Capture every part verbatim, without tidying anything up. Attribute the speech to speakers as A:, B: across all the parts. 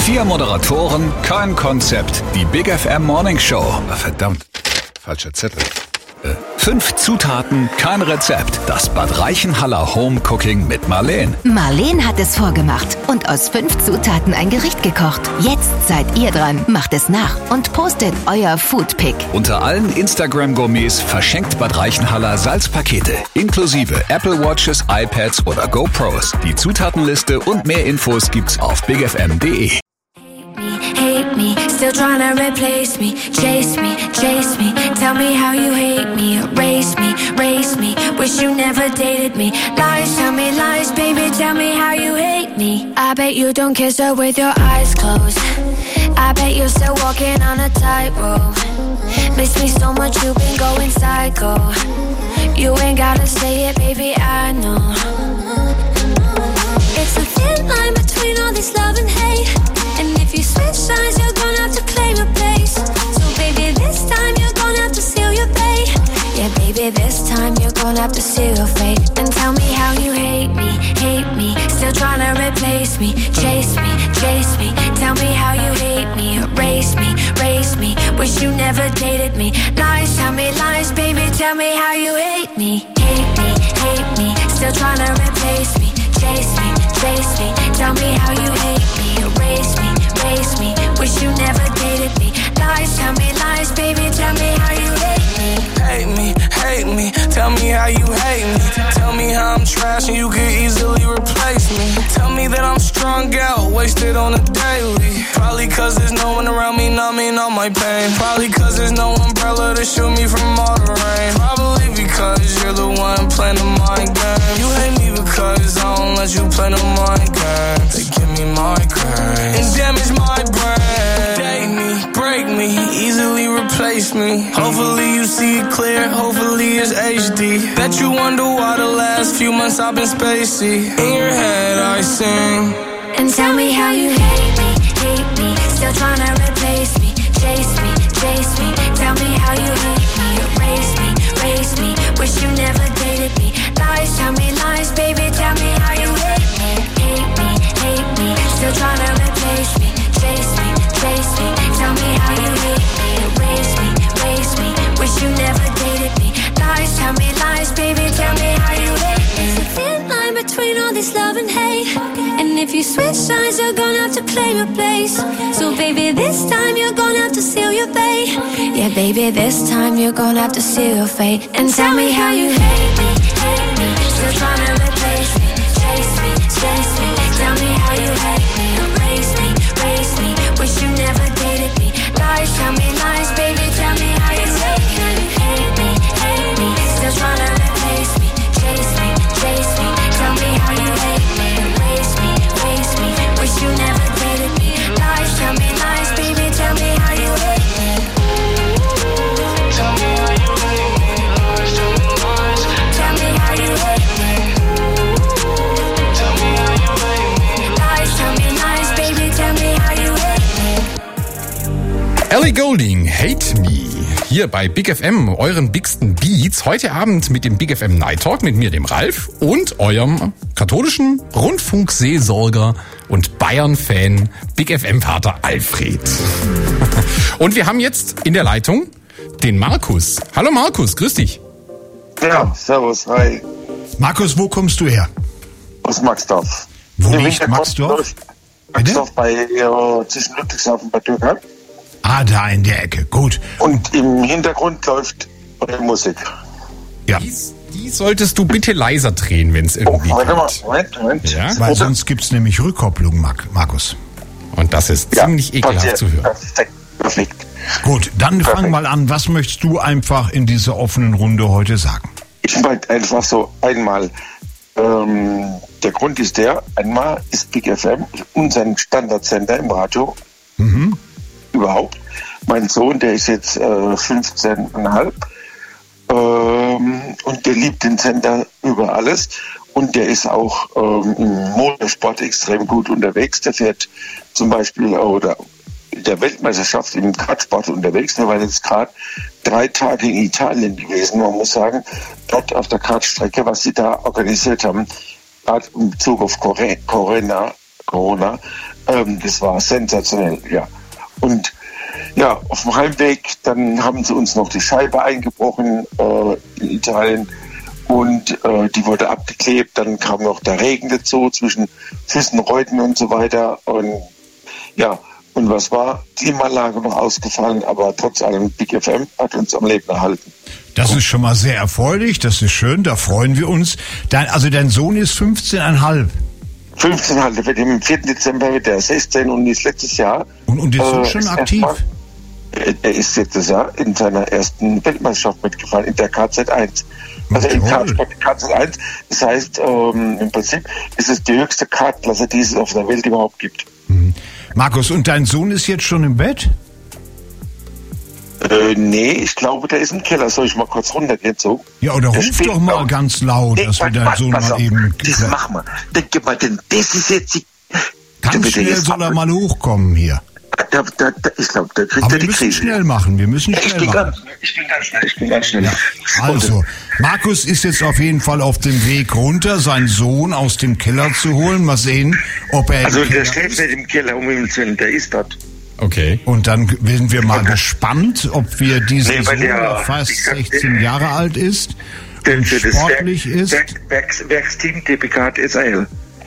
A: Vier Moderatoren, kein Konzept. Die Big F M Morning Show. Verdammt, falscher Zettel. Äh, fünf Zutaten, kein Rezept. Das Bad Reichenhaller Home Cooking mit Marleen.
B: Marleen hat es vorgemacht und aus fünf Zutaten ein Gericht gekocht. Jetzt seid ihr dran. Macht es nach und postet euer Foodpick.
A: Unter allen Instagram-Gourmets verschenkt Bad Reichenhaller Salzpakete. Inklusive Apple Watches, iPads oder GoPros. Die Zutatenliste und mehr Infos gibt's auf big f m punkt d e.
C: Hate me, still trying to replace me. Chase me, chase me, tell me how you hate me. Erase me, race me, wish you never dated me. Lies, tell me lies, baby, tell me how you hate me. I bet you don't kiss her with your eyes closed. I bet you're still walking on a tightrope. Miss me so much, you've been going psycho. You ain't gotta say it, baby, I know. It's a thin line between all this love and hate. And if you switch sides, you're gonna have to claim your place. So baby, this time you're gonna have to seal your fate. Yeah, baby, this time you're gonna have to seal your fate. And tell me how you hate me, hate me. Still trying to replace me, chase me, chase me. Tell me how you hate me, erase me, race me. Wish you never dated me. Lies, tell me lies, baby, tell me how you hate me. Hate me, hate me. Still trying to replace me, chase me, chase me. Tell me how you hate me, erase me, race me. Wish you never dated me. Lies, tell me lies, baby, tell me how you hate me.
D: Hate me, hate me, tell me how you hate me. Tell me how I'm trash and you could easily replace me. Tell me that I'm strung out, wasted on a daily. Probably cause there's no one around me numbing all my pain. Probably cause there's no umbrella to shield me from all the rain. Probably because you're the one playing the mind game. You hate me because I don't let you play the mind games. They give me migraines and damage my brain. Date me, break me, easily replace me. Hopefully you see it clear, hopefully it's H D. Bet you wonder why the last few months I've been spacey. In your head I sing.
C: And tell me how you hate me, hate me. Still trying to replace me, chase me, chase me. Tell me how you hate me, erase me, race me. Wish you never dated me. Lies, tell me lies, baby, tell me how you hate me. Hate me, hate me. Still trying to replace me, chase me, chase me. Tell me how you hate me, erase me, race me. Wish you never dated me. Lies, tell me lies, baby, tell me how you hate me. There's a thin line between all this love and hate. And if you switch sides, you're gonna have to claim your place. So baby, this time you're gonna have to seal your fate. Yeah, baby, this time you're gonna have to seal your fate. And tell me how you hate me, hate me. Still trying to replace me, chase me, chase me. Tell me how you hate me, erase me, race me. Wish you never dated me. Lies, tell me lies, baby, tell me how you hate me. Hate me, hate me. Still trying to replace me, chase me, chase me. Tell me how you hate me, erase me, race me. Wish you never dated me. Lies, tell me lies, baby, tell me how you hate me.
D: Tell me how you hate me. Lies, tell me lies.
C: Tell me how you hate me.
D: Tell me how you hate me.
C: Lies, tell me lies, baby, tell me how you hate me.
E: Ellie Goulding, Hate Me. Hier bei Big F M, euren bigsten Beats. Heute Abend mit dem Big F M Night Talk mit mir, dem Ralf, und eurem katholischen Rundfunkseelsorger und Bayern-Fan, Big F M-Vater Alfred. Und wir haben jetzt in der Leitung den Markus. Hallo Markus, grüß dich.
F: Ja, servus, hi.
G: Markus, wo kommst du her?
F: Aus Maxdorf.
G: Wo liegt Maxdorf?
F: Maxdorf bei äh, zwischen Ludwigshafen und Bad Dürkheim.
G: Ah, da in der Ecke, gut.
F: Und im Hintergrund läuft eure Musik.
G: Ja.
E: Die, die solltest du bitte leiser drehen, wenn es irgendwie
F: oh, warte mal,
E: geht.
F: Moment, Moment.
E: Ja?
G: Weil sonst gibt's nämlich Rückkopplung, Markus.
E: Und das ist
F: Ja,
E: ziemlich ekelhaft
F: passiert.
E: zu hören.
F: Perfekt, perfekt.
G: Gut, dann
F: Perfekt.
G: fang mal an. Was möchtest du einfach in dieser offenen Runde heute sagen?
F: Ich wollte einfach so einmal, ähm, der Grund ist der, einmal ist Big F M unser Standardsender im Radio.
G: Mhm.
F: Überhaupt. Mein Sohn, der ist jetzt äh, fünfzehn Komma fünf ähm, und der liebt den Sender über alles und der ist auch ähm, im Motorsport extrem gut unterwegs. Der fährt zum Beispiel oder in der Weltmeisterschaft im Kartsport unterwegs. Der war jetzt gerade drei Tage in Italien gewesen. Man muss sagen, dort auf der Kartstrecke, was sie da organisiert haben, gerade in Bezug auf Corona, Corona Ähm, das war sensationell, ja. Und ja, auf dem Heimweg, dann haben sie uns noch die Scheibe eingebrochen äh, in Italien und äh, die wurde abgeklebt. Dann kam noch der Regen dazu zwischen Füßen, Reuten und so weiter. Und ja, und was war? Klimaanlage noch ausgefallen, aber trotz allem Big F M hat uns am Leben erhalten.
G: Das ist schon mal sehr erfreulich, das ist schön, da freuen wir uns. Dein, also dein Sohn ist fünfzehn Komma fünf.
F: fünfzehn halt, wird im vierten Dezember wird er sechzehn und ist letztes Jahr.
G: Und, und ist
F: äh,
G: schon
F: ist
G: aktiv?
F: Mal, er ist letztes Jahr in seiner ersten Weltmeisterschaft mitgefahren, in der K Z eins. Also in K Z eins, das heißt, ähm, im Prinzip ist es die höchste Kartklasse, die es auf der Welt überhaupt gibt.
G: Mhm. Markus, und dein Sohn ist jetzt schon im Bett?
F: Äh, nee, ich glaube, der ist im Keller. Soll ich mal kurz runtergehen? So?
G: Ja, oder
F: Der
G: ruf
F: spielt
G: doch mal
F: noch.
G: ganz laut,
F: Nee,
G: dass wir
F: warte,
G: deinen
F: warte,
G: Sohn
F: pass
G: mal
F: auf.
G: eben...
F: Das machen wir. Denke mal, denn das ist jetzt die...
G: Ganz
F: bitte,
G: schnell
F: jetzt
G: soll er
F: ab-
G: mal hochkommen hier.
F: Da, da, da, ich glaube, da kriegt
G: Aber
F: er
G: wir
F: die
G: müssen
F: Krise.
G: schnell machen, wir müssen
F: Ich
G: schnell
F: bin,
G: machen.
F: ganz, ich bin ganz schnell, ich bin ganz schnell.
G: Ja, also, Markus ist jetzt auf jeden Fall auf dem Weg runter, seinen Sohn aus dem Keller zu holen. Mal sehen, ob er... im
F: Also, der
G: Keller
F: schläft
G: ist.
F: nicht im Keller, um ihn zu der ist dort.
E: Okay.
G: Und dann sind wir mal gespannt, ob wir diesen
F: Nee, weil
G: Sohn,
F: der-
G: der fast
F: ich sag,
G: sechzehn Jahre alt ist
F: Der
G: und
F: für das
G: sportlich
F: Werk,
G: ist.
F: Werk, Werks, Werksteam T P K Israel.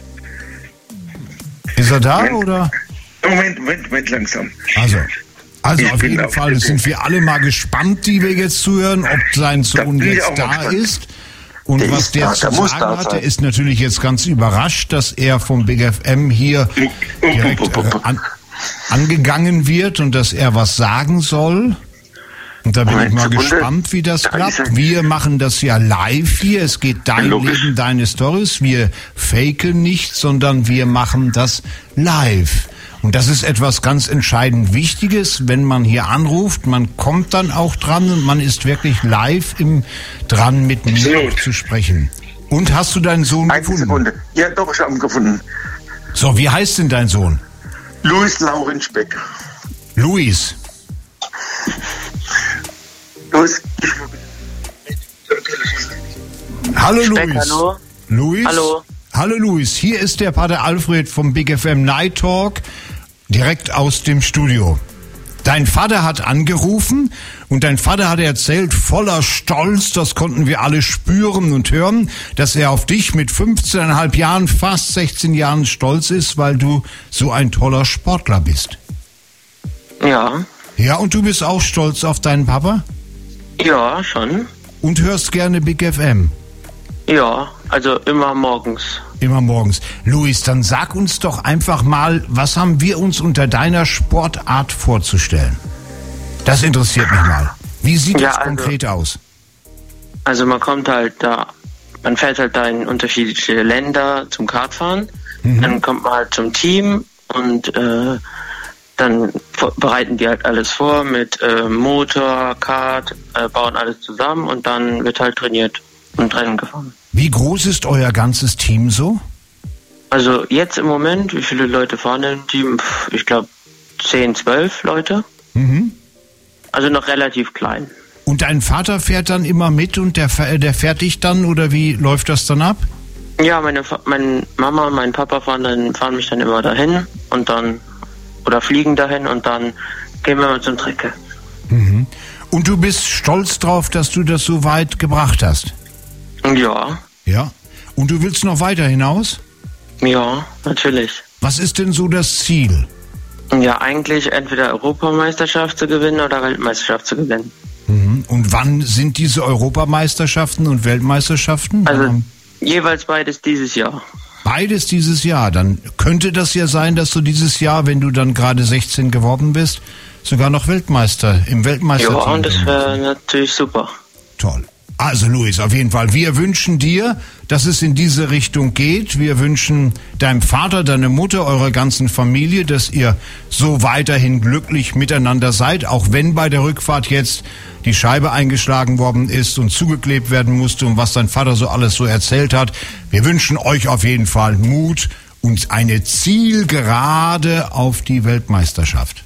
G: Ist er da,
F: Moment.
G: oder?
F: Moment, Moment, Moment, langsam.
G: Also, also
F: Ich
G: auf
F: bin
G: jeden
F: auf
G: Fall
F: dem
G: sind wir alle mal gespannt, die wir jetzt zuhören, ob sein Sohn
F: bin ich
G: jetzt
F: auch mal
G: da
F: gespannt.
G: ist. Und
F: Der
G: was
F: ist
G: der
F: da,
G: zu
F: der muss
G: sagen
F: da
G: hat,
F: sein.
G: der ist natürlich jetzt ganz überrascht, dass er vom Big F M hier direkt äh, an, angegangen wird und dass er was sagen soll. Und da bin
F: Moment,
G: ich mal
F: Sekunde.
G: gespannt, wie das
F: Da ist
G: klappt.
F: er.
G: Wir machen das ja live hier. Es geht dein
F: Logisch.
G: Leben, deine Stories. Wir faken nicht, sondern wir machen das live. Und das ist etwas ganz entscheidend Wichtiges, wenn man hier anruft. Man kommt dann auch dran und man ist wirklich live im, dran, mit mir
F: Absolut.
G: zu sprechen. Und hast du deinen Sohn
F: Eine
G: gefunden?
F: Sekunde. Ja, doch, ich habe ihn gefunden.
G: So, wie heißt denn dein Sohn?
F: Louis Laurensbeck.
G: Luis.
F: Louis,
G: Hallo
H: Speck,
G: Luis.
H: hallo.
G: Luis.
H: Hallo.
G: Hallo Luis, hier ist der Pater Alfred vom Big F M Night Talk, direkt aus dem Studio. Dein Vater hat angerufen und dein Vater hat erzählt, voller Stolz, das konnten wir alle spüren und hören, dass er auf dich mit fünfzehn Komma fünf Jahren, fast sechzehn Jahren stolz ist, weil du so ein toller Sportler bist.
H: Ja,
G: Ja, und du bist auch stolz auf deinen Papa
H: ja, schon.
G: und hörst gerne Big F M.
H: Ja, also immer morgens.
G: Immer morgens. Luis, dann sag uns doch einfach mal, was haben wir uns unter deiner Sportart vorzustellen? Das interessiert mich mal. Wie sieht
H: Ja,
G: das
H: also-
G: konkret aus?
H: Also man kommt halt da, man fährt halt da in unterschiedliche Länder zum Kartfahren. Dann kommt man halt zum Team und äh, dann vor- bereiten die halt alles vor mit äh, Motor, Kart, äh, bauen alles zusammen und dann wird halt trainiert und Rennen gefahren.
G: Wie groß ist euer ganzes Team so?
H: Also jetzt im Moment, wie viele Leute fahren im Team? Pff, Ich glaube zehn, zwölf Leute.
G: Mhm.
H: Also noch relativ klein.
G: Und dein Vater fährt dann immer mit und der, fer- der fährt dich dann oder wie läuft das dann ab?
H: Ja, meine, Fa- meine Mama und mein Papa fahren, dann, fahren mich dann immer dahin und dann, oder fliegen dahin und dann gehen wir mal zum Strecke.
G: Mhm. Und du bist stolz drauf, dass du das so weit gebracht hast?
H: Ja,
G: Ja. Und du willst noch weiter hinaus?
H: ja, natürlich.
G: Was ist denn so das Ziel?
H: Ja, eigentlich entweder Europameisterschaft zu gewinnen oder Weltmeisterschaft zu gewinnen.
G: Mhm. Und wann sind diese Europameisterschaften und Weltmeisterschaften?
H: Also
G: Wann-
H: jeweils beides dieses Jahr.
G: Beides dieses Jahr. Dann könnte das ja sein, dass du dieses Jahr, wenn du dann gerade sechzehn geworden bist, sogar noch Weltmeister im
H: Ja,
G: Weltmeisterteam
H: und das
G: bist.
H: wäre natürlich super.
G: Toll. Also Luis, auf jeden Fall, wir wünschen dir, dass es in diese Richtung geht. Wir wünschen deinem Vater, deiner Mutter, eurer ganzen Familie, dass ihr so weiterhin glücklich miteinander seid, auch wenn bei der Rückfahrt jetzt die Scheibe eingeschlagen worden ist und zugeklebt werden musste und was dein Vater so alles so erzählt hat. Wir wünschen euch auf jeden Fall Mut und eine Zielgerade auf die Weltmeisterschaft.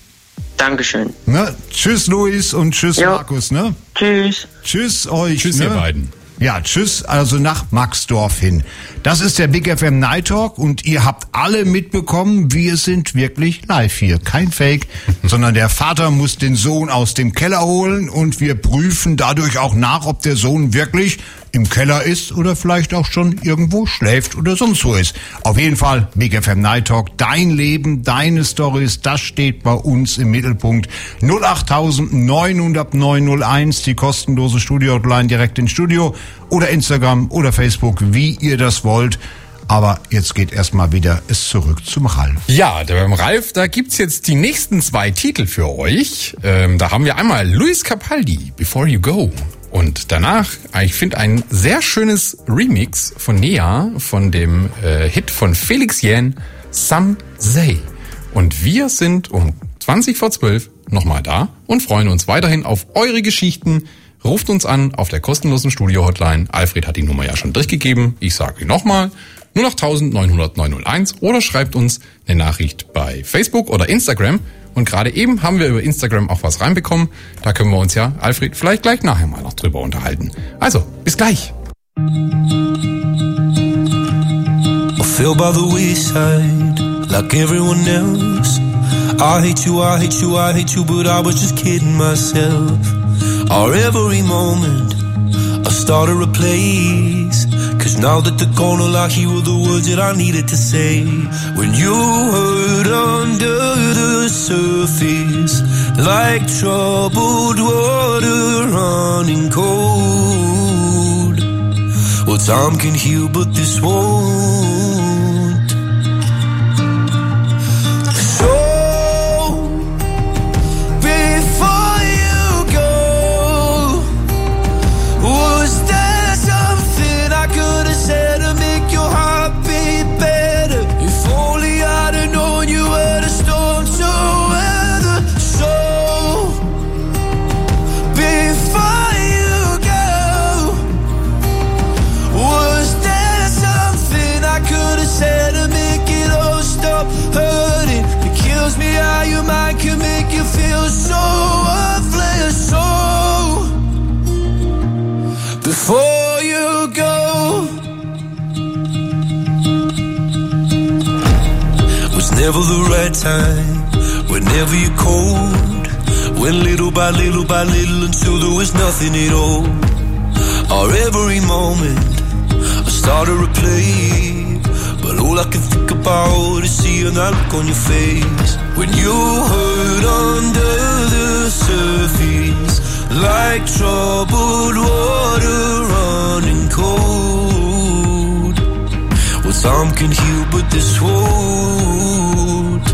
H: Dankeschön.
G: Ne? Tschüss Luis und tschüss
H: Jo.
G: Markus. Ne?
H: Tschüss.
G: Tschüss euch.
E: Tschüss,
G: ne?
E: ihr beiden.
G: Ja, tschüss, also nach Maxdorf hin. Das ist der Big F M Night Talk und ihr habt alle mitbekommen, wir sind wirklich live hier. Kein Fake, sondern der Vater muss den Sohn aus dem Keller holen und wir prüfen dadurch auch nach, ob der Sohn wirklich im Keller ist oder vielleicht auch schon irgendwo schläft oder sonst wo ist. Auf jeden Fall Big F M Night Talk, dein Leben, deine Storys, das steht bei uns im Mittelpunkt. null acht neun null null neun null eins, die kostenlose Studio-Hotline direkt ins Studio oder Instagram oder Facebook, wie ihr das wollt. Aber jetzt geht erstmal wieder es zurück zum Ralf.
E: Ja, beim Ralf, da gibt's jetzt die nächsten zwei Titel für euch. Ähm, da haben wir einmal Luis Capaldi, Before You Go. Und danach, ich finde, ein sehr schönes Remix von Nea, von dem äh, Hit von Felix Jähn, Some Say. Und wir sind um zwanzig vor zwölf nochmal da und freuen uns weiterhin auf eure Geschichten. Ruft uns an auf der kostenlosen Studio-Hotline. Alfred hat die Nummer ja schon durchgegeben. Ich sage nochmal, null acht neun null null neun null eins oder schreibt uns eine Nachricht bei Facebook oder Instagram. Und gerade eben haben wir über Instagram auch was reinbekommen. Da können wir uns ja, Alfred, vielleicht gleich nachher mal noch drüber unterhalten. Also, bis gleich.
I: I feel by the wayside, like everyone else. I hate you, I hate you, I hate you, but I was just kidding myself. Our every moment, I started a place. Cause now that they're gone, all I hear were the words that I needed to say. When you hurt under the surface, like troubled water running cold. Well, time can heal, but this won't. So, before you go, was there something I could have said to make your heart beat better? If only I'd have known you were the storm to weather. So, before you go, was there something I could have said to make it all stop hurting? It kills me how your mind can make you feel so worthless. So, before you go, was never the right time, whenever you're cold, went little by little by little until there was nothing at all. Our every moment, I started to play, but all I can think about is seeing that look on your face. When you hurt under the surface, like troubled water running cold. Well, time can heal, but this won't.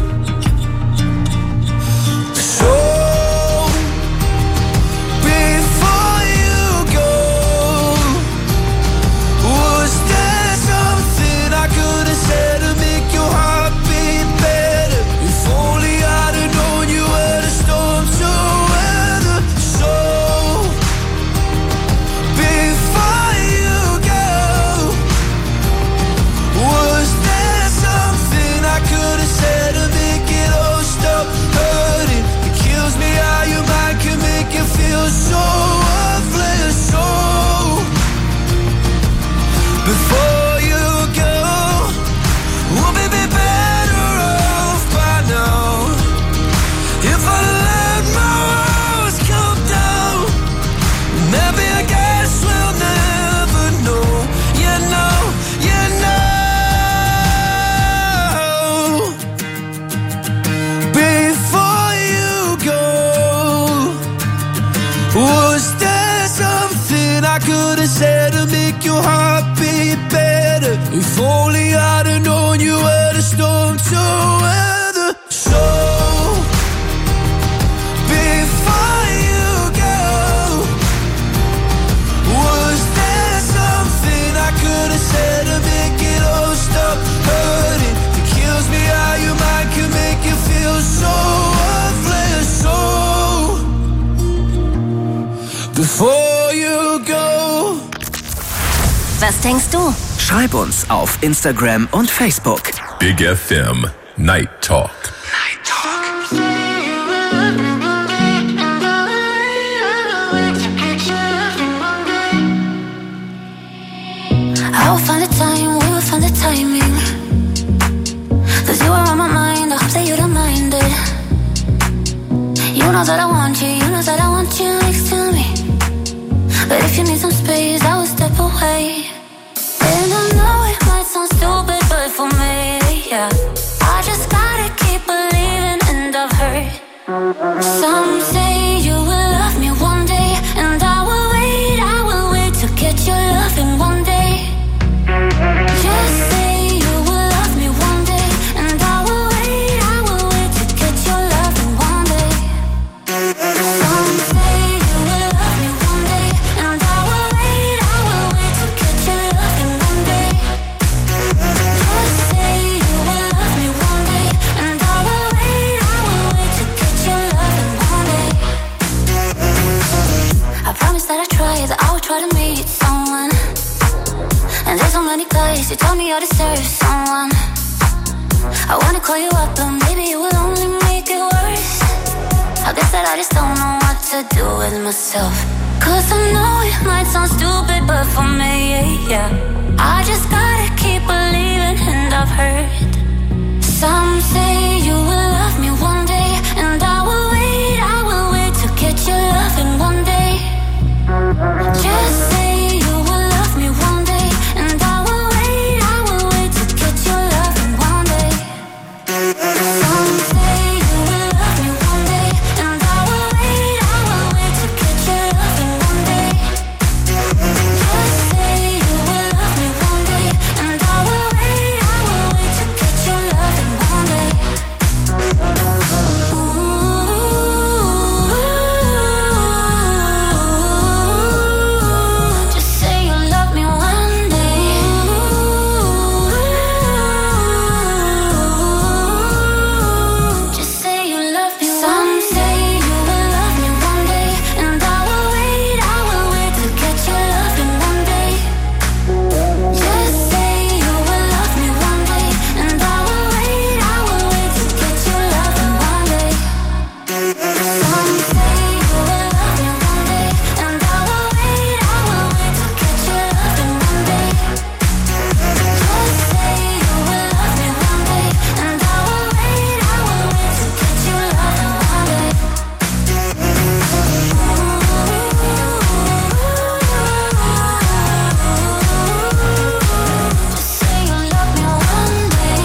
I: So, before you go, was there something I could have said to make your heart beat better? If only I'd have known you were the storm to weather. So, before you go, was there something I could have said to make it all stop hurting? It kills me how your mind can make you feel so worthless. So, before you go, we'll be be better off by now. If I let my walls come down, maybe I guess we'll never know. You know, you know. Before you go, was there something I could have said to make your heart beat better? If only I'd have known you were the storm to weather. So, before you go, was there something I could have said to make it all stop hurting? It kills me how your mind can make you feel so worthless. So, before you go.
B: Was denkst du?
J: Schreib uns auf Instagram und Facebook.
A: Big F M Night Talk.
J: Night Talk.
C: know that I want you, you know that I want you next to me. But if you need some space, I will step away. And I know it might sound stupid, but for me, yeah, I just gotta keep believing, and I've heard some say you will love me one day, and I will wait, I will wait to get your loving one day. Just say you will love me one day, and I will wait, I will wait to get your loving one day. Some say you will love me one day, and I will wait, I will wait to get your loving one day. Just say you will love me one day, and I will wait, I will wait to get your loving one day. I promise that I try, that I will try to meet someone. And there's so many guys who tell me I deserve someone. I wanna call you up, but maybe it will only make it worse. I guess that I just don't know what to do with myself. Cause I know it might sound stupid, but for me, yeah, I just gotta keep believing, and I've heard some say you will love me one day, and I will wait, I will wait to get your loving one day. Just say you will love me one day, and I will wait, I will wait to get your loving one day. Some say you will love me one day, and I will wait, I will wait to get your loving one day. Just say you will love me one day, and I will wait, I will wait to get your loving one day. Just say you love me one day. Just say you love me. Some say you will love me one day, and I will wait, I will wait to get your loving one day. Just say you will love me one day, and I will wait, I will wait to get your loving one day. Some say you will love me one day, and I will wait, I will wait to get your loving one day. Just say you will love me one day, and I will wait, I will wait to get your loving one day. Just say you love me one day.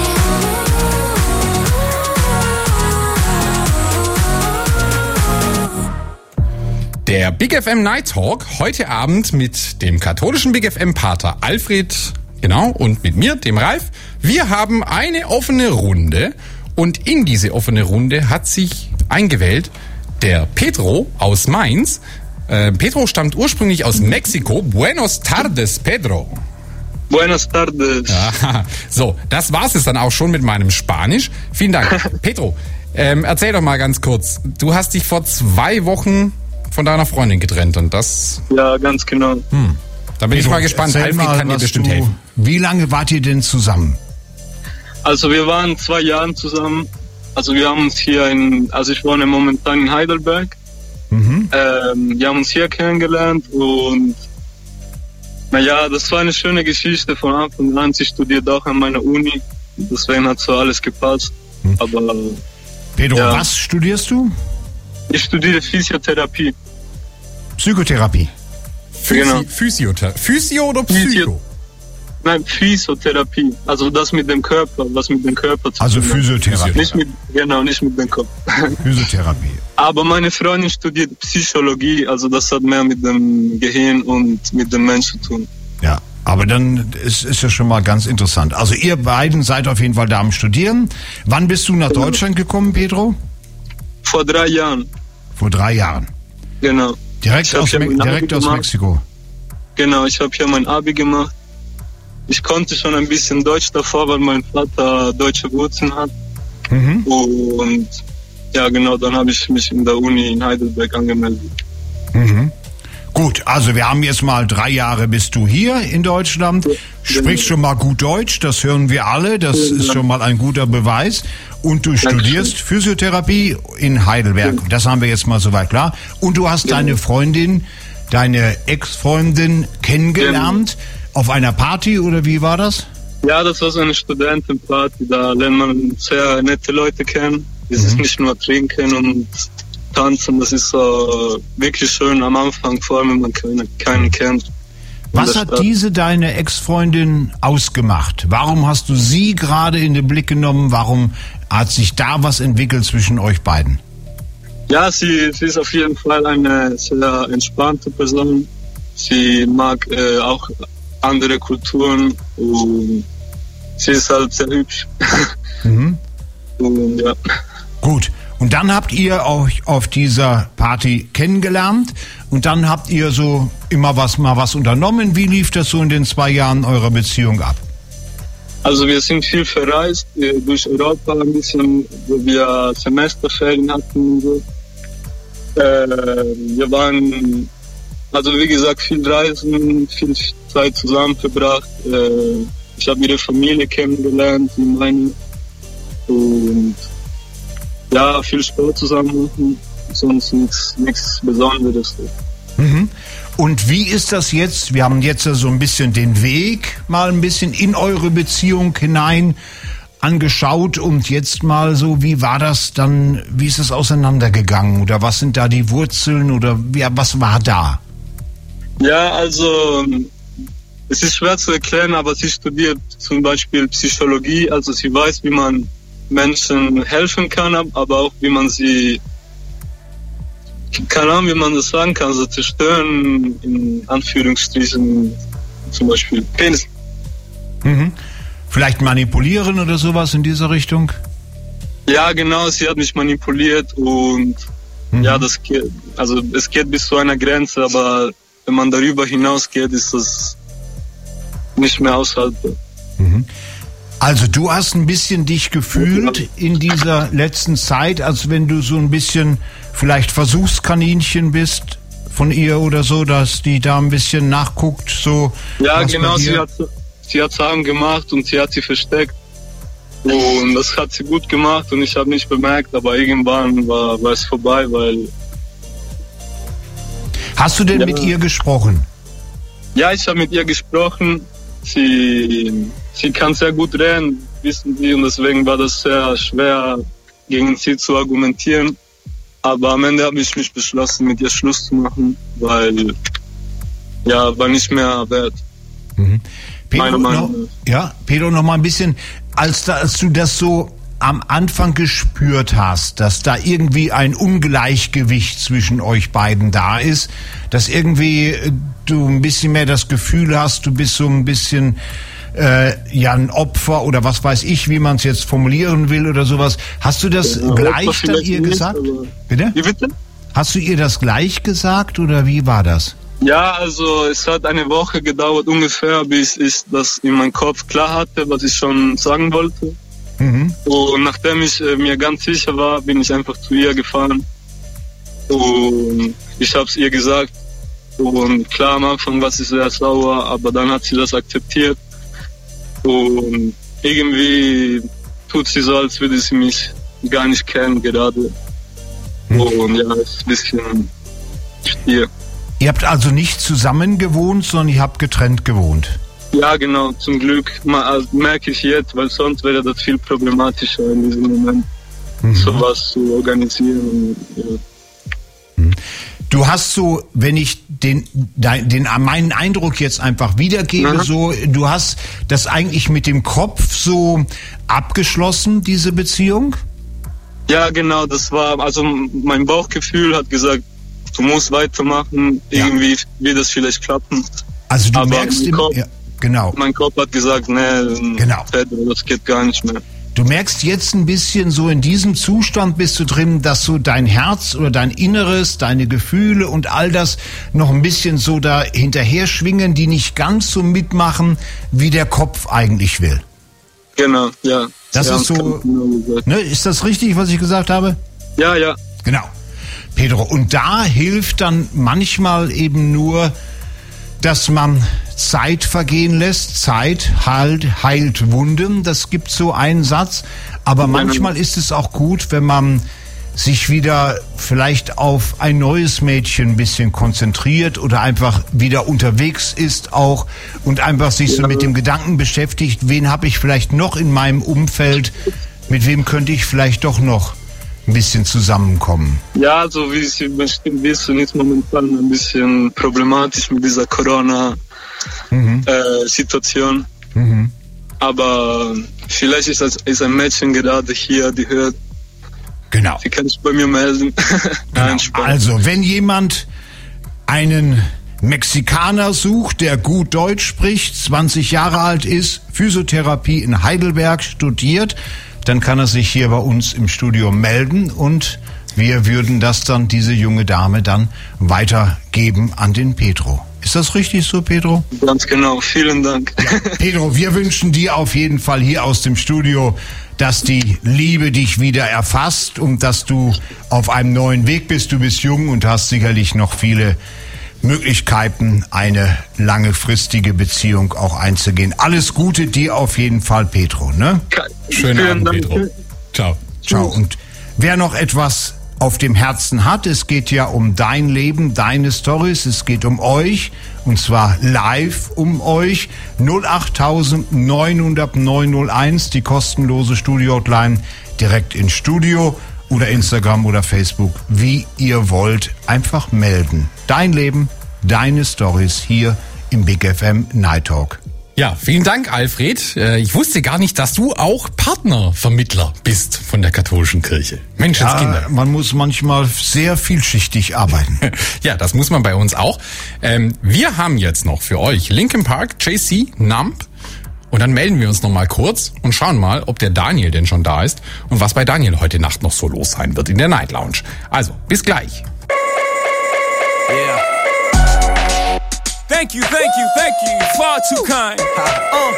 E: Der Big F M Night Talk heute Abend mit dem katholischen Big F M Pater Alfred, genau, und mit mir, dem Ralf. Wir haben eine offene Runde, und in diese offene Runde hat sich eingewählt der Pedro aus Mainz. Äh, Pedro stammt ursprünglich aus Mexiko. Buenos tardes, Pedro.
K: Buenas tardes.
E: Ja, so, das war's es dann auch schon mit meinem Spanisch. Vielen Dank. Pedro, ähm, erzähl doch mal ganz kurz. Du hast dich vor zwei Wochen von deiner Freundin getrennt, und das...
K: Ja, ganz genau.
E: Hm. Da bin ich mal gespannt.
G: erzähl
E: Alfred
G: mal,
E: kann dir
G: was
E: bestimmt
G: du-
E: helfen.
G: Wie lange wart ihr denn zusammen?
K: Also wir waren zwei Jahre zusammen. Also wir haben uns hier in, also ich wohne momentan in Heidelberg.
G: Mhm.
K: Ähm, wir haben uns hier kennengelernt, und naja, das war eine schöne Geschichte von Anfang an. Sie studiert auch an meiner Uni, deswegen hat so alles gepasst.
G: Mhm.
K: Aber
G: Pedro,
K: ja.
G: was studierst du?
K: Ich studiere Physiotherapie.
G: Psychotherapie.
E: Physi
K: Genau.
E: Physiother Physio oder Psycho?
K: Physio- Nein, Physiotherapie. Also das mit dem Körper, was mit dem Körper zu
G: Also
K: tun hat.
G: Physiotherapie.
K: Nicht mit, genau, nicht mit dem Kopf.
G: Physiotherapie.
K: Aber meine Freundin studiert Psychologie, also das hat mehr mit dem Gehirn und mit dem Mensch zu tun.
G: Ja, aber dann ist, ist ja schon mal ganz interessant. Also ihr beiden seid auf jeden Fall da am Studieren. Wann bist du nach Deutschland gekommen, Pedro?
K: Vor drei Jahren,
G: Vor drei Jahren.
K: genau.
G: Direkt
K: Ich hab
G: aus,
K: hier
G: Me
K: mein Abi
G: direkt aus
K: gemacht.
G: Mexiko.
K: Genau, ich habe hier mein Abi gemacht. Ich konnte schon ein bisschen Deutsch davor, weil mein Vater deutsche Wurzeln hat.
G: Mhm.
K: Und ja, genau, dann habe ich mich in der Uni in Heidelberg angemeldet.
G: Mhm. Gut, also wir haben jetzt mal drei Jahre bist du hier in Deutschland, sprichst schon mal gut Deutsch, das hören wir alle, das ist schon mal ein guter Beweis. Und du studierst Physiotherapie in Heidelberg, das haben wir jetzt mal soweit klar. Und du hast deine Freundin, deine Ex-Freundin kennengelernt auf einer Party, oder wie war das?
K: Ja, das war so eine Studentenparty, da lernt man sehr nette Leute kennen. Es ist nicht nur trinken und tanzen. Das ist äh, wirklich schön am Anfang, vor allem wenn man keine, keinen kennt.
G: Was hat diese deine Ex-Freundin ausgemacht? Warum hast du sie gerade in den Blick genommen? Warum hat sich da was entwickelt zwischen euch beiden?
K: Ja, sie, sie ist auf jeden Fall eine sehr entspannte Person. Sie mag äh, auch andere Kulturen und sie ist halt sehr hübsch. Mhm. Und, ja.
G: Gut. Und dann habt ihr euch auf dieser Party kennengelernt und dann habt ihr so immer was mal was unternommen. Wie lief das so in den zwei Jahren eurer Beziehung ab?
K: Also wir sind viel verreist äh, durch Europa ein bisschen, wo wir Semesterferien hatten und so. Äh, wir waren, also wie gesagt, viel reisen, viel Zeit zusammen verbracht. Äh, ich habe ihre Familie kennengelernt, wie meine. Und ja, viel Sport zusammen machen, sonst nichts, nichts Besonderes.
G: Mhm. Und wie ist das jetzt? Wir haben jetzt so ein bisschen den Weg mal ein bisschen in eure Beziehung hinein angeschaut und jetzt mal so, wie war das dann, wie ist es auseinandergegangen oder was sind da die Wurzeln oder ja, was war da?
K: Ja, also es ist schwer zu erklären, aber sie studiert zum Beispiel Psychologie, also sie weiß, wie man Menschen helfen kann, aber auch wie man sie, keine Ahnung, wie man das sagen kann, so zerstören, in Anführungsstrichen, zum Beispiel Penis.
G: Mhm. Vielleicht manipulieren oder sowas in dieser Richtung?
K: Ja, genau, sie hat mich manipuliert und mhm. ja, das geht, also es geht bis zu einer Grenze, aber wenn man darüber hinausgeht, ist das nicht mehr aushaltbar.
G: Mhm. Also du hast ein bisschen dich gefühlt in dieser letzten Zeit, als wenn du so ein bisschen vielleicht Versuchskaninchen bist von ihr oder so, dass die da ein bisschen nachguckt, so.
K: Ja, genau, sie hat, sie hat Sachen gemacht und sie hat sie versteckt und das hat sie gut gemacht und ich habe nicht bemerkt, aber irgendwann war, war es vorbei, weil...
G: Hast du denn
K: ja.
G: mit ihr gesprochen?
K: Ja, ich habe mit ihr gesprochen. Sie, sie kann sehr gut reden, wissen Sie, und deswegen war das sehr schwer, gegen sie zu argumentieren. Aber am Ende habe ich mich beschlossen, mit ihr Schluss zu machen, weil, ja, war nicht mehr wert.
G: Mhm. Pedro, noch, ja, Pedro, noch mal ein bisschen, als, da, als du das so am Anfang gespürt hast, dass da irgendwie ein Ungleichgewicht zwischen euch beiden da ist, dass irgendwie du ein bisschen mehr das Gefühl hast, du bist so ein bisschen äh, ja ein Opfer oder was weiß ich, wie man es jetzt formulieren will oder sowas. Hast du das ja, gleich dann ihr nicht, gesagt? Bitte?
K: Wie bitte?
G: Hast du ihr das gleich gesagt oder wie war das?
K: Ja, also es hat eine Woche gedauert ungefähr, bis ich das in meinem Kopf klar hatte, was ich schon sagen wollte. Mhm. Und nachdem ich äh, mir ganz sicher war, bin ich einfach zu ihr gefahren und ich habe es ihr gesagt und klar am Anfang war sie sehr sauer, aber dann hat sie das akzeptiert und irgendwie tut sie so, als würde sie mich gar nicht kennen gerade. Mhm. Und ja, ist ein bisschen stier.
G: Ihr habt also nicht zusammen gewohnt, sondern ihr habt getrennt gewohnt?
K: Ja, genau, zum Glück merke ich jetzt, weil sonst wäre das viel problematischer in diesem Moment, mhm. sowas zu organisieren. Ja.
G: Du hast so, wenn ich den, den, den meinen Eindruck jetzt einfach wiedergebe, mhm. so, du hast das eigentlich mit dem Kopf so abgeschlossen, diese Beziehung?
K: Ja, genau, das war, also mein Bauchgefühl hat gesagt, du musst weitermachen, irgendwie ja. wird das vielleicht klappen.
G: Also du
K: Aber
G: merkst im,
K: Kopf,
G: ja, genau.
K: Mein Kopf hat gesagt, nee,
G: genau.
K: das geht gar nicht mehr.
G: Du merkst jetzt ein bisschen so in diesem Zustand bist du drin, dass so dein Herz oder dein Inneres, deine Gefühle und all das noch ein bisschen so da hinterher schwingen, die nicht ganz so mitmachen, wie der Kopf eigentlich will.
K: Genau, ja.
G: Das
K: ja,
G: ist so, ne, ist das richtig, was ich gesagt habe?
K: Ja, ja.
G: Genau. Pedro, und da hilft dann manchmal eben nur, dass man Zeit vergehen lässt. Zeit heilt, heilt Wunden, das gibt so einen Satz. Aber manchmal ist es auch gut, wenn man sich wieder vielleicht auf ein neues Mädchen ein bisschen konzentriert oder einfach wieder unterwegs ist auch und einfach sich so mit dem Gedanken beschäftigt, wen habe ich vielleicht noch in meinem Umfeld, mit wem könnte ich vielleicht doch noch ein bisschen zusammenkommen?
K: Ja, so wie Sie bestimmt wissen, ist momentan ein bisschen problematisch mit dieser Corona-Situation. Mhm. Äh, mhm. Aber vielleicht ist, das, ist ein Mädchen gerade hier, die hört.
G: Genau.
K: Sie kann sich bei mir melden.
G: Genau. Also, wenn jemand einen Mexikaner sucht, der gut Deutsch spricht, zwanzig Jahre alt ist, Physiotherapie in Heidelberg studiert, dann kann er sich hier bei uns im Studio melden und wir würden das dann, diese junge Dame, dann weitergeben an den Pedro. Ist das richtig so, Pedro?
K: Ganz genau, vielen Dank.
G: Ja, Pedro, wir wünschen dir auf jeden Fall hier aus dem Studio, dass die Liebe dich wieder erfasst und dass du auf einem neuen Weg bist. Du bist jung und hast sicherlich noch viele Möglichkeiten, eine langfristige Beziehung auch einzugehen. Alles Gute dir auf jeden Fall, Pedro, ne?
E: Schönen Abend, Pedro. Ciao.
G: Ciao. Und wer noch etwas auf dem Herzen hat, es geht ja um dein Leben, deine Storys, es geht um euch und zwar live um euch. null acht neun null null neun null eins, die kostenlose Studio-Hotline, direkt ins Studio oder Instagram oder Facebook, wie ihr wollt, einfach melden. Dein Leben, deine Storys hier im Big F M Night Talk.
E: Ja, vielen Dank, Alfred. Ich wusste gar nicht, dass du auch Partnervermittler bist von der katholischen Kirche. Menschenskinder.
G: Ja, man muss manchmal sehr vielschichtig arbeiten.
E: Ja, das muss man bei uns auch. Ähm, wir haben jetzt noch für euch Linkin Park, J C, Numb. Und dann melden wir uns noch mal kurz und schauen mal, ob der Daniel denn schon da ist und was bei Daniel heute Nacht noch so los sein wird in der Night Lounge. Also, bis gleich.
I: Yeah. Thank you, thank you, thank you. Far too kind. Uh.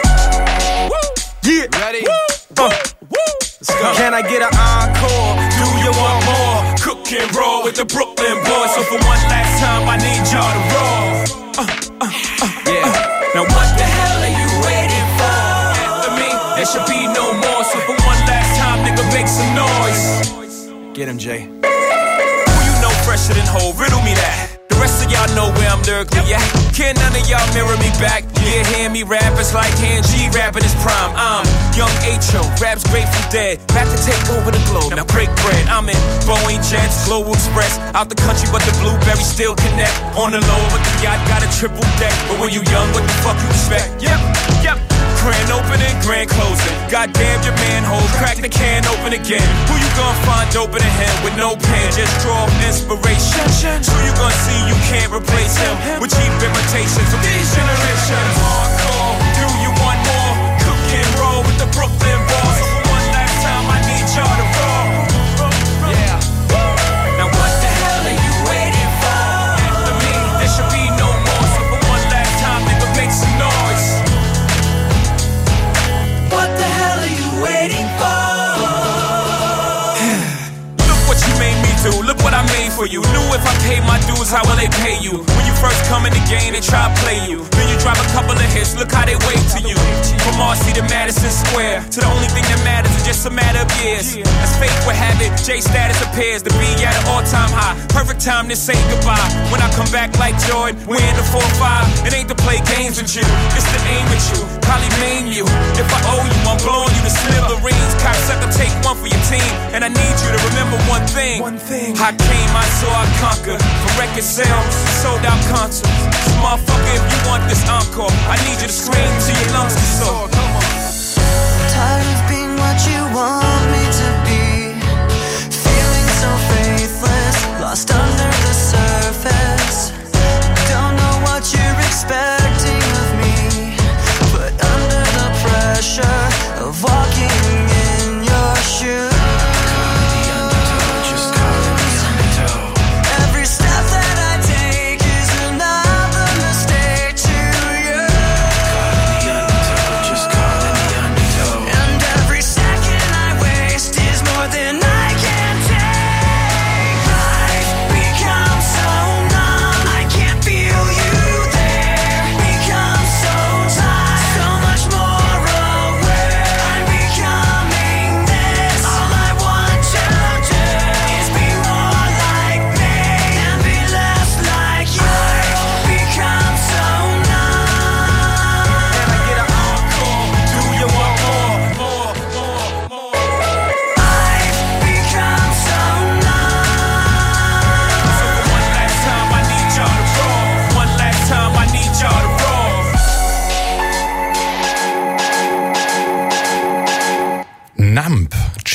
I: Yeah. Ready? Uh. Let's go. Can I get an encore? Do you want more? Cook and roll with the Brooklyn boys. So for one last time, I need y'all to roll. Uh, uh, uh, yeah. Uh. Now what the hell are you waiting for? After me, there should be no more. So for one last time, nigga, make some noise. Get him, Jay. Who you know fresher than Ho? Riddle me that. The rest of y'all know where I'm lyrically at. Can none of y'all mirror me back? Yeah, hear me rap, it's like Han G rapping his prime. I'm Young H O, raps Grateful Dead. Back to take over the globe, now break bread. I'm in Boeing Jets, Global Express. Out the country, but the blueberries still connect. On the low, but the yacht got a triple deck. But when you young, what the fuck you expect? Yep, yep. Grand opening, grand closing. Goddamn your manhole, crack the can open again. Who you gonna find open a hand with no pen? Just draw inspiration. Who you gonna see you can't replace him with cheap imitations of these generations? Hardcore, do you want more? Cook and roll with the Brooklyn boys. So for one last time, I need y'all to roll. Yeah. Now what the hell are you waiting for? After me, there should be no more. So for one last time, nigga, make some noise. What the hell are you waiting for? Look what you made me do, look what I made for you. Knew if I paid my dues, how will they pay you? When you first come in the game, they try to play you. Then you drop a couple of hits, look how they wait to you. From Marcy to Madison Square, to the only thing that matters is just a matter of years. As fate would have it, J status appears to be at an all-time high. Perfect time to say goodbye. When I come back like Jordan, we're in the four five. It ain't to play games with you, it's to aim at you. Probably maim you. If I owe you, I'm blowing you to smithereens. Cocksucker, take one for your team. And I need you to remember one thing. One thing. I came, I saw, I conquered. From record sales, sold out concerts. So motherfucker, if you want this encore, I need you to scream till your lungs get sore.
L: Tired of being what you want me to be. Feeling so faithless, lost under the surface. Don't know what you're expecting of me, but under the pressure of walking in your shoes. Every step that I take is another mistake to you. And every second I waste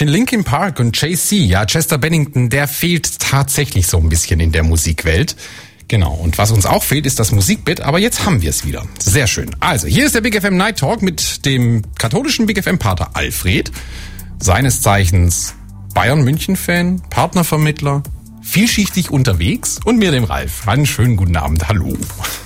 E: Imagine, Linkin Park und Jay-Z. Ja, Chester Bennington, der fehlt tatsächlich so ein bisschen in der Musikwelt. Genau, und was uns auch fehlt, ist das Musikbett, aber jetzt haben wir es wieder. Sehr schön. Also, hier ist der Big F M Night Talk mit dem katholischen Big F M-Pater Alfred, seines Zeichens Bayern-München-Fan, Partnervermittler, vielschichtig unterwegs und mir, dem Ralf. Einen schönen guten Abend, hallo.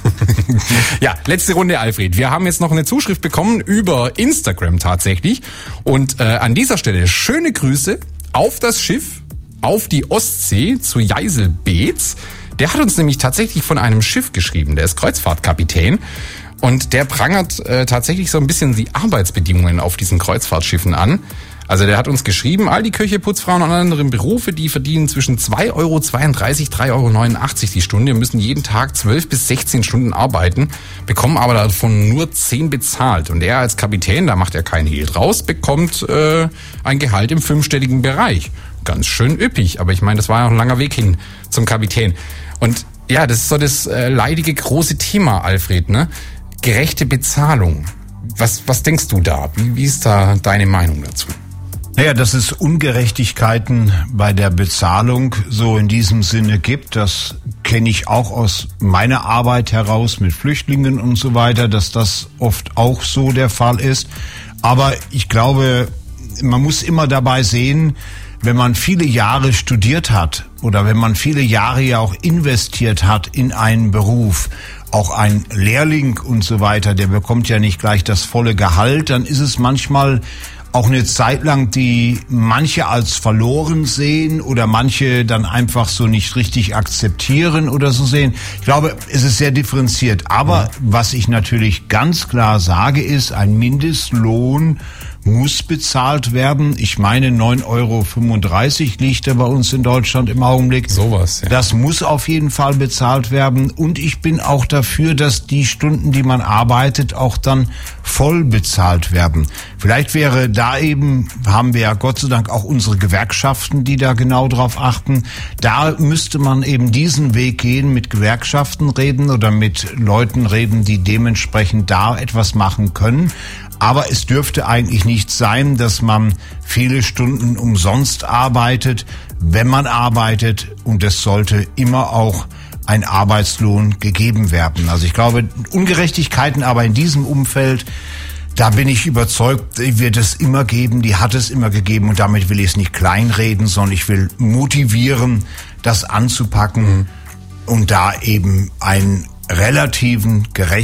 E: Ja, letzte Runde, Alfred. Wir haben jetzt noch eine Zuschrift bekommen über Instagram tatsächlich und äh, an dieser Stelle schöne Grüße auf das Schiff, auf die Ostsee zu Jeiselbeetz. Der hat uns nämlich tatsächlich von einem Schiff geschrieben, der ist Kreuzfahrtkapitän und der prangert äh, tatsächlich so ein bisschen die Arbeitsbedingungen auf diesen Kreuzfahrtschiffen an. Also der hat uns geschrieben, all die Köche, Putzfrauen und anderen Berufe, die verdienen zwischen zwei Euro zweiunddreißig, drei Euro neunundachtzig die Stunde, müssen jeden Tag zwölf bis sechzehn Stunden arbeiten, bekommen aber davon nur zehn bezahlt. Und er als Kapitän, da macht er kein Hehl draus, bekommt äh, ein Gehalt im fünfstelligen Bereich. Ganz schön üppig, aber ich meine, das war ja auch ein langer Weg hin zum Kapitän. Und ja, das ist so das äh, leidige große Thema, Alfred, ne? Gerechte Bezahlung. Was, was denkst du da? Wie, wie ist da deine Meinung dazu?
G: Naja, dass es Ungerechtigkeiten bei der Bezahlung so in diesem Sinne gibt, das kenne ich auch aus meiner Arbeit heraus mit Flüchtlingen und so weiter, dass das oft auch so der Fall ist. Aber ich glaube, man muss immer dabei sehen, wenn man viele Jahre studiert hat oder wenn man viele Jahre ja auch investiert hat in einen Beruf, auch ein Lehrling und so weiter, der bekommt ja nicht gleich das volle Gehalt, dann ist es manchmal auch eine Zeit lang, die manche als verloren sehen oder manche dann einfach so nicht richtig akzeptieren oder so sehen. Ich glaube, es ist sehr differenziert. Aber ja. Was ich natürlich ganz klar sage, ist, ein Mindestlohn muss bezahlt werden. Ich meine, neun Euro fünfunddreißig liegt er bei uns in Deutschland im Augenblick.
E: Sowas, ja.
G: Das muss auf jeden Fall bezahlt werden. Und ich bin auch dafür, dass die Stunden, die man arbeitet, auch dann voll bezahlt werden. Vielleicht wäre da eben, haben wir ja Gott sei Dank auch unsere Gewerkschaften, die da genau drauf achten. Da müsste man eben diesen Weg gehen, mit Gewerkschaften reden oder mit Leuten reden, die dementsprechend da etwas machen können. Aber es dürfte eigentlich nicht sein, dass man viele Stunden umsonst arbeitet, wenn man arbeitet. Und es sollte immer auch ein Arbeitslohn gegeben werden. Also ich glaube, Ungerechtigkeiten aber in diesem Umfeld, da bin ich überzeugt, wird es immer geben, die hat es immer gegeben. Und damit will ich es nicht kleinreden, sondern ich will motivieren, das anzupacken und da eben ein relativen,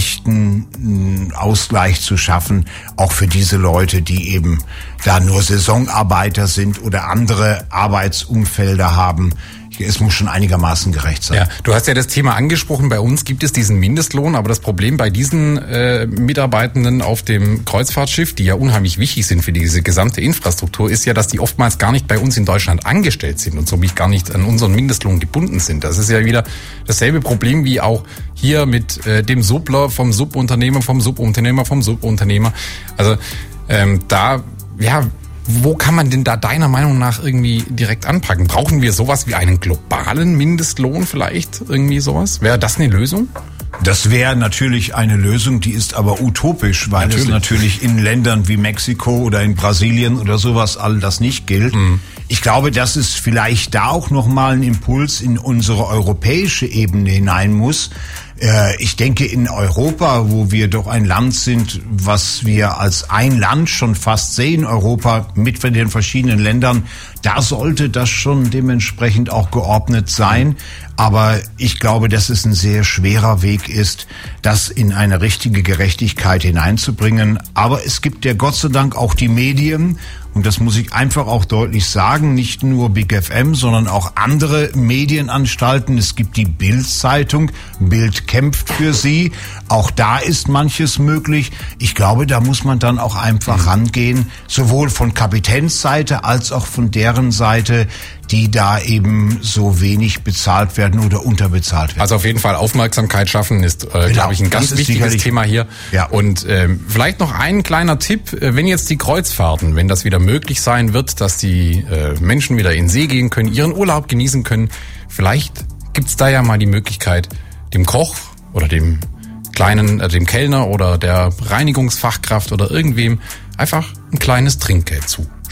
G: gerechten Ausgleich zu schaffen, auch für diese Leute, die eben da nur Saisonarbeiter sind oder andere Arbeitsumfelder haben. Es muss schon einigermaßen gerecht sein.
E: Ja, du hast ja das Thema angesprochen, bei uns gibt es diesen Mindestlohn, aber das Problem bei diesen äh, Mitarbeitenden auf dem Kreuzfahrtschiff, die ja unheimlich wichtig sind für diese gesamte Infrastruktur, ist ja, dass die oftmals gar nicht bei uns in Deutschland angestellt sind und somit gar nicht an unseren Mindestlohn gebunden sind. Das ist ja wieder dasselbe Problem wie auch hier mit äh, dem Suppler vom Subunternehmer, vom Subunternehmer, vom Subunternehmer. Also ähm, da, ja... Wo kann man denn da deiner Meinung nach irgendwie direkt anpacken? Brauchen wir sowas wie einen globalen Mindestlohn vielleicht? Irgendwie sowas? Wäre das eine Lösung?
G: Das wäre natürlich eine Lösung, die ist aber utopisch, weil natürlich. es natürlich in Ländern wie Mexiko oder in Brasilien oder sowas all das nicht gilt. Mhm. Ich glaube, dass es vielleicht da auch nochmal ein Impuls in unsere europäische Ebene hinein muss. Ich denke, in Europa, wo wir doch ein Land sind, was wir als ein Land schon fast sehen, Europa mit den verschiedenen Ländern, da sollte das schon dementsprechend auch geordnet sein. Aber ich glaube, dass es ein sehr schwerer Weg ist, das in eine richtige Gerechtigkeit hineinzubringen. Aber es gibt ja Gott sei Dank auch die Medien. Und das muss ich einfach auch deutlich sagen, nicht nur Big F M, sondern auch andere Medienanstalten. Es gibt die Bild-Zeitung, Bild kämpft für sie. Auch da ist manches möglich. Ich glaube, da muss man dann auch einfach rangehen, sowohl von Kapitänsseite als auch von deren Seite, die da eben so wenig bezahlt werden oder unterbezahlt werden.
E: Also auf jeden Fall Aufmerksamkeit schaffen ist, äh, genau, glaube ich, ein ganz wichtiges Thema hier. Ja. Und ähm, vielleicht noch ein kleiner Tipp, wenn jetzt die Kreuzfahrten, wenn das wieder möglich sein wird, dass die äh, Menschen wieder in den See gehen können, ihren Urlaub genießen können, vielleicht gibt's da ja mal die Möglichkeit, dem Koch oder dem kleinen, äh, dem Kellner oder der Reinigungsfachkraft oder irgendwem einfach ein kleines Trinkgeld zu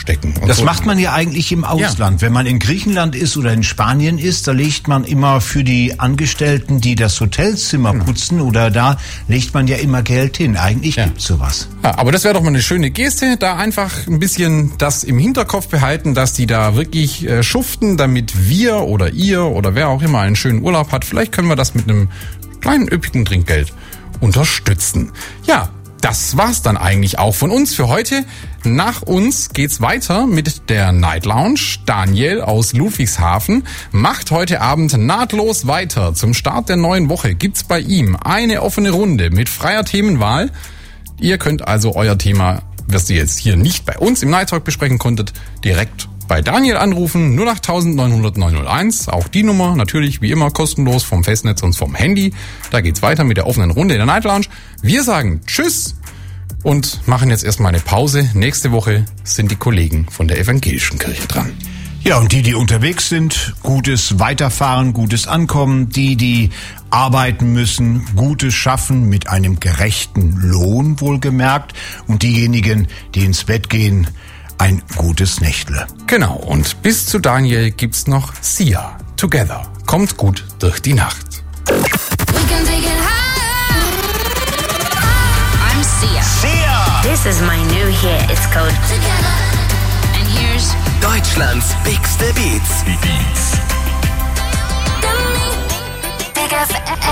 E: stecken. Und
G: das
E: so.
G: macht man ja eigentlich im Ausland. Ja. Wenn man in Griechenland ist oder in Spanien ist, da legt man immer für die Angestellten, die das Hotelzimmer putzen, hm. oder da legt man ja immer Geld hin. Eigentlich ja. gibt's sowas.
E: Ja, aber das wäre doch mal eine schöne Geste, da einfach ein bisschen das im Hinterkopf behalten, dass die da wirklich äh, schuften, damit wir oder ihr oder wer auch immer einen schönen Urlaub hat. Vielleicht können wir das mit einem kleinen üppigen Trinkgeld unterstützen. Ja, das war's dann eigentlich auch von uns für heute. Nach uns geht's weiter mit der Night Lounge. Daniel aus Ludwigshafen macht heute Abend nahtlos weiter. Zum Start der neuen Woche gibt's bei ihm eine offene Runde mit freier Themenwahl. Ihr könnt also euer Thema, was ihr jetzt hier nicht bei uns im Night Talk besprechen konntet, direkt bei Daniel anrufen, null acht neun null null neun null eins. Auch die Nummer natürlich wie immer kostenlos vom Festnetz und vom Handy. Da geht's weiter mit der offenen Runde in der Night Lounge. Wir sagen Tschüss und machen jetzt erstmal eine Pause. Nächste Woche sind die Kollegen von der Evangelischen Kirche dran.
G: Ja, und die, die unterwegs sind, gutes Weiterfahren, gutes Ankommen. Die, die arbeiten müssen, gutes Schaffen mit einem gerechten Lohn, wohlgemerkt. Und diejenigen, die ins Bett gehen, ein gutes Nächtle.
E: Genau, und bis zu Daniel gibt's noch Sia, Together. Kommt gut durch die Nacht.
M: I'm Sia. Sia! This is my new hit. It's called Together. And here's
J: Deutschlands bigste Beats.
C: Big F M.